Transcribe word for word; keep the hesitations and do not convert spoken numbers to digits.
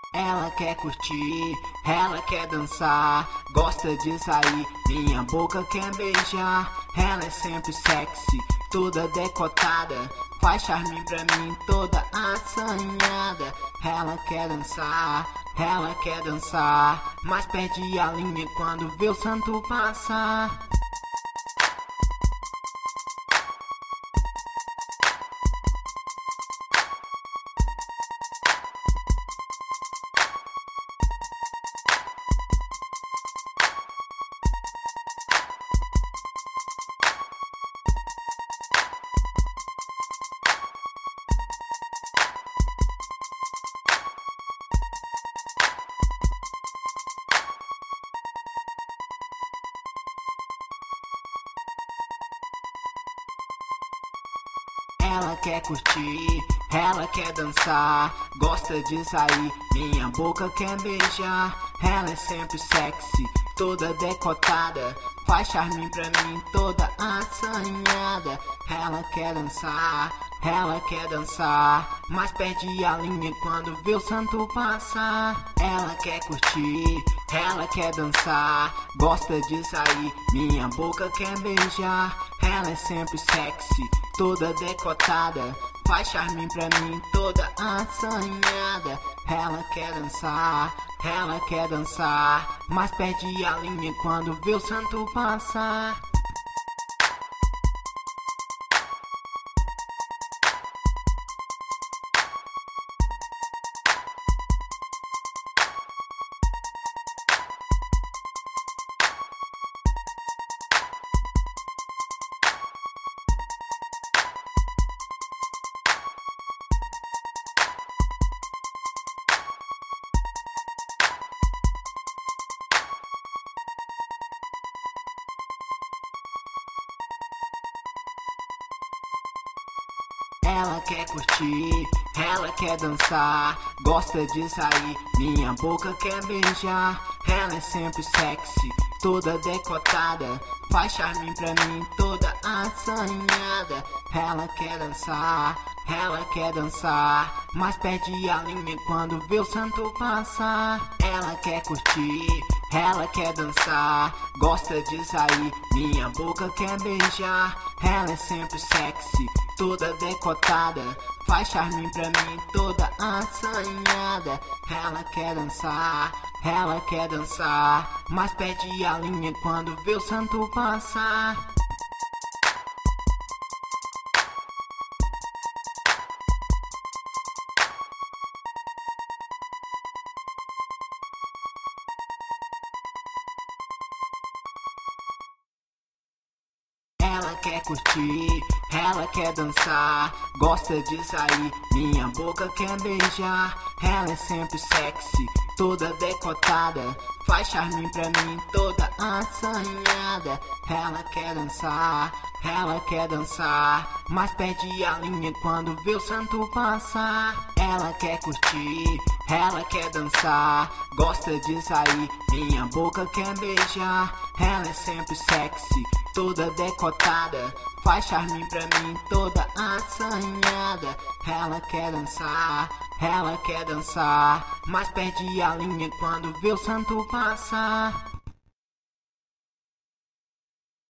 Ela quer curtir, ela quer dançar, gosta de sair, minha boca quer beijar. Ela é sempre sexy, toda decotada, faz charme pra mim, toda assanhada. Ela quer dançar, ela quer dançar, mas perde a linha quando vê o santo passar. Ela quer curtir, ela quer dançar, gosta de sair, minha boca quer beijar. Ela é sempre sexy, toda decotada, faz charme pra mim, toda assanhada. Ela quer dançar, ela quer dançar, mas perde a linha quando vê o santo passar. Ela quer curtir, ela quer dançar, gosta de sair, minha boca quer beijar. Ela é sempre sexy, toda decotada, faz charme pra mim, toda assanhada. Ela quer dançar, ela quer dançar, mas perde a linha quando vê o santo passar. Ela quer curtir, ela quer dançar, gosta de sair, minha boca quer beijar. Ela é sempre sexy, toda decotada, faz charme pra mim, toda assanhada. Ela quer dançar, ela quer dançar, mas perde a linha quando vê o santo passar. Ela quer curtir, ela quer dançar, gosta de sair, minha boca quer beijar. Ela é sempre sexy, toda decotada, faz charme pra mim, toda assanhada. Ela quer dançar, ela quer dançar, mas perde a linha quando vê o santo passar. Ela quer curtir, ela quer dançar, gosta de sair, minha boca quer beijar. Ela é sempre sexy, toda decotada, faz charme pra mim, toda assanhada. Ela quer dançar, ela quer dançar, mas perde a linha quando vê o santo passar. Ela quer curtir, ela quer dançar, gosta de sair, minha boca quer beijar. Ela é sempre sexy, toda decotada, faz charme pra mim, toda assanhada. Ela quer dançar, ela quer dançar, mas perde a linha quando vê o santo passar.